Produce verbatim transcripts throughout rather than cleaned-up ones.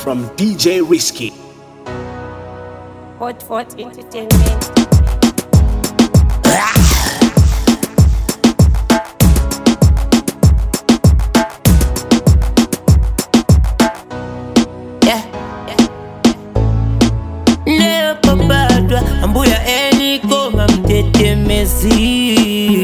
from D J Risky. Hot Hot Entertainment. Ambuya eni koma mtete mesi.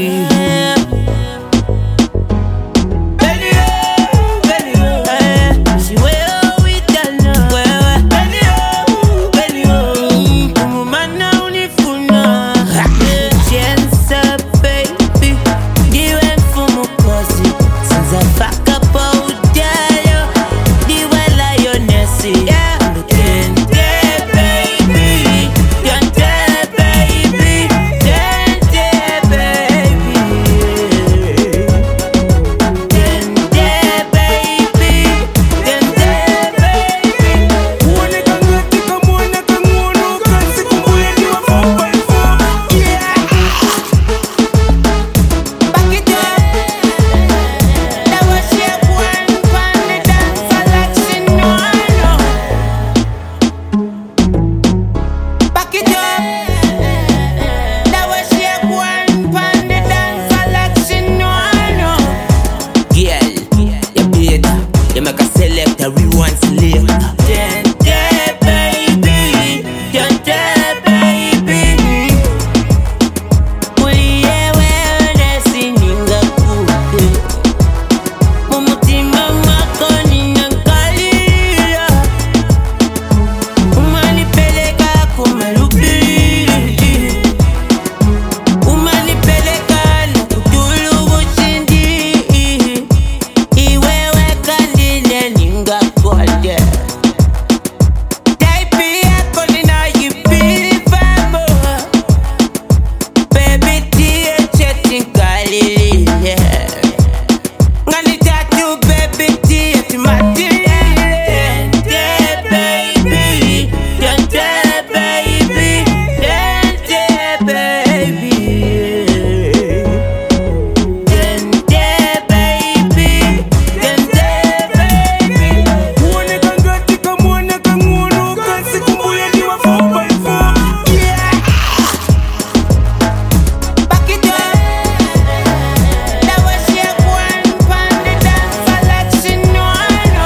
Everyone's lit. Dente baby, dente baby. Uliye wewe sininga kuke. Mumutima wako ninangalia. Umanipeleka kumalubili. Umanipeleka na kutulu ushindi. Iwewe kandile ninga kwade. Type yako ninaipilifamu. Baby tie cheti kalile. Ngani tatu baby tie timatile. Dente baby, dente baby, dente baby. Dente baby, dente baby. Muone kangati kamuone kanguonu kasi kumbuye niwa four by four. Yeah. Back it up. That was your one pound the dance selection, no, no.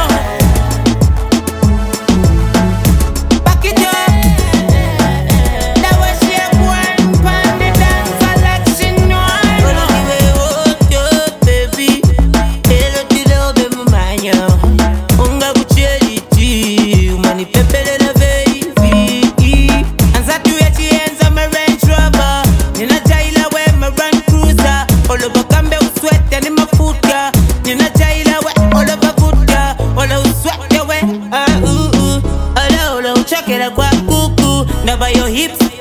Back it up. That was your one pound the dance selection, no, no. Oh, baby, hello to love them manya. Unga kucheliti, umani pepele na baby. Anza tu ya chienza my Range Rover. Nina jaila we my Land Cruiser. All over kambe uswete ni mafuta. Nina jaila we all over kuta. All over uswete we ah uh uh. Ola ola uchakera kwa kuku. Never your hips